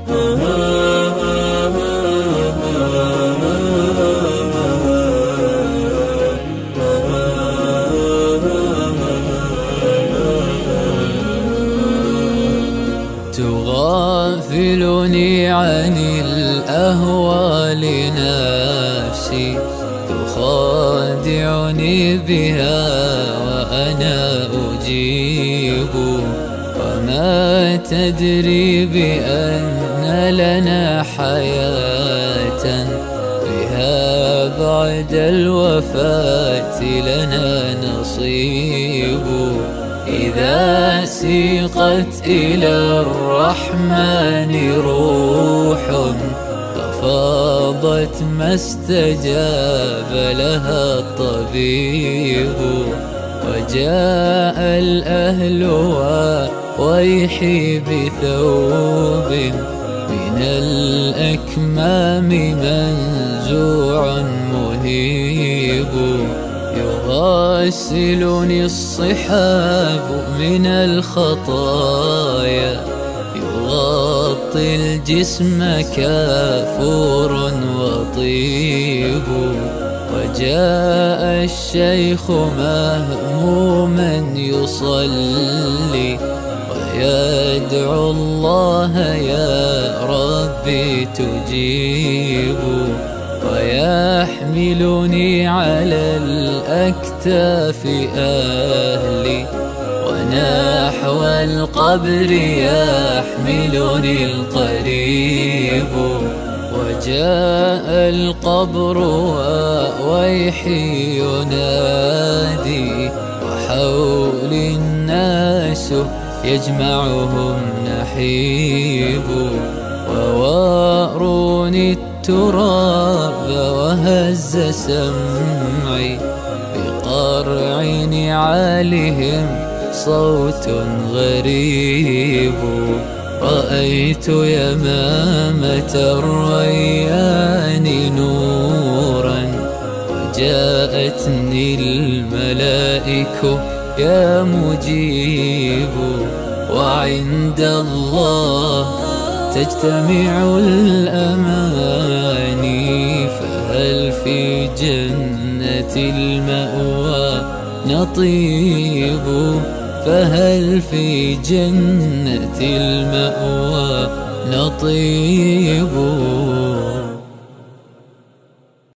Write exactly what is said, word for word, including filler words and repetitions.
تغافلني عن الأهوال نفسي، تخادعني بها وأنا أجيب، وما تدري بأن لنا حياة بها بعد الوفاة لنا نصيب. إذا سيقت إلى الرحمن روح ففاضت ما استجاب لها الطبيب، وجاء الأهل ويحي بثوب من الأكمام منزوع مهيب، يغسلني الصحاب من الخطايا، يغطي الجسم كافور وطيب، وجاء الشيخ مهموما يصلي ويدعو الله يا ربي تجيب، ويحملني على الأكتاف أهلي ونحو القبر يحملني القريب، وجاء القبر وويحي ينادي وحولي الناس يجمعهم نحيب، وواروني التراب وهز سمعي بقرع نعالهم صوت غريب، رأيت يمامة الريان نورا وجاءتني الملائكة يا مجيب، وعند الله تجتمع الأماني، فهل في جنة المأوى نطيب، فهل في جنة المأوى نطيب.